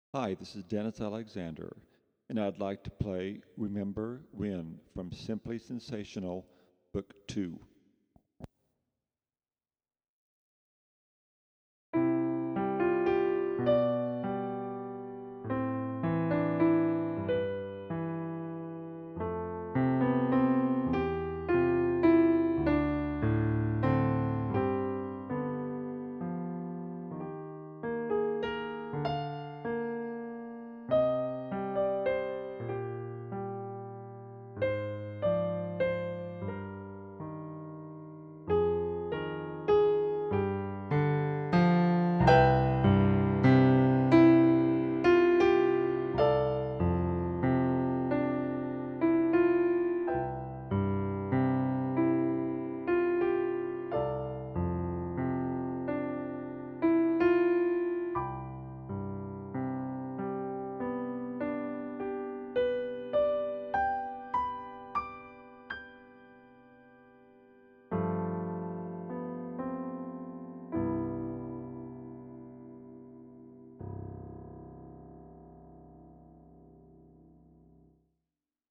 Hi, this is Dennis Alexander, and I'd like to play Remember When from Simply Sensational, Book 2.